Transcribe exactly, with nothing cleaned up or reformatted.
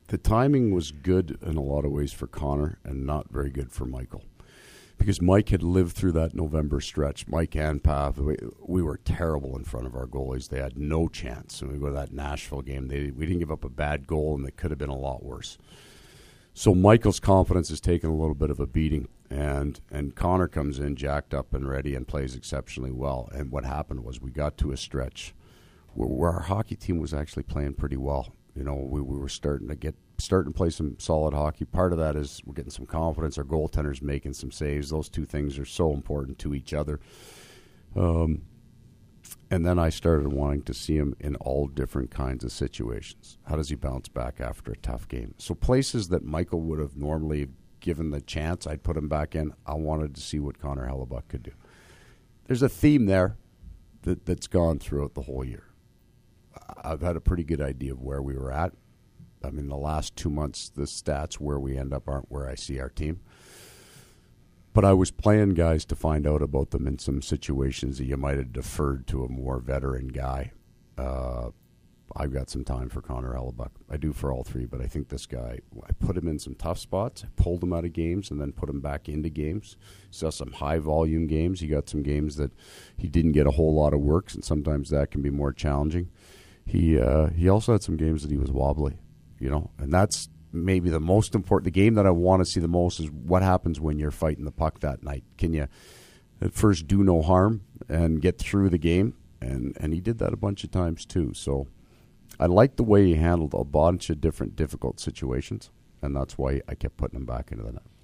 the timing was good in a lot of ways for Connor and not very good for Michael. Because Mike had lived through that November stretch. Mike and Pav, we, we were terrible in front of our goalies. They had no chance. And we go to that Nashville game. They, we didn't give up a bad goal, and it could have been a lot worse. So Michael's confidence is taking a little bit of a beating. And, and Connor comes in jacked up and ready and plays exceptionally well. And what happened was we got to a stretch where, where our hockey team was actually playing pretty well. You know, we, we were starting to get starting to play some solid hockey. Part of that is we're getting some confidence. Our goaltender's making some saves. Those two things are so important to each other. Um, and then I started wanting to see him in all different kinds of situations. How does he bounce back after a tough game? So places that Michael would have normally given the chance, I'd put him back in. I wanted to see what Connor Hellebuyck could do. There's a theme there that, that's gone throughout the whole year. I've had a pretty good idea of where we were at. I mean, the last two months, the stats where we end up aren't where I see our team. But I was playing guys to find out about them in some situations that you might have deferred to a more veteran guy. Uh, I've got some time for Connor Hellebuyck. I do for all three, but I think this guy, I put him in some tough spots. I pulled him out of games and then put him back into games. Saw some high-volume games. He got some games that he didn't get a whole lot of works, and sometimes that can be more challenging. He uh, he also had some games that he was wobbly, you know, and that's maybe the most important. The game that I want to see the most is what happens when you're fighting the puck that night. Can you at first do no harm and get through the game? And, and he did that a bunch of times too. So I liked the way he handled a bunch of different difficult situations, and that's why I kept putting him back into the net.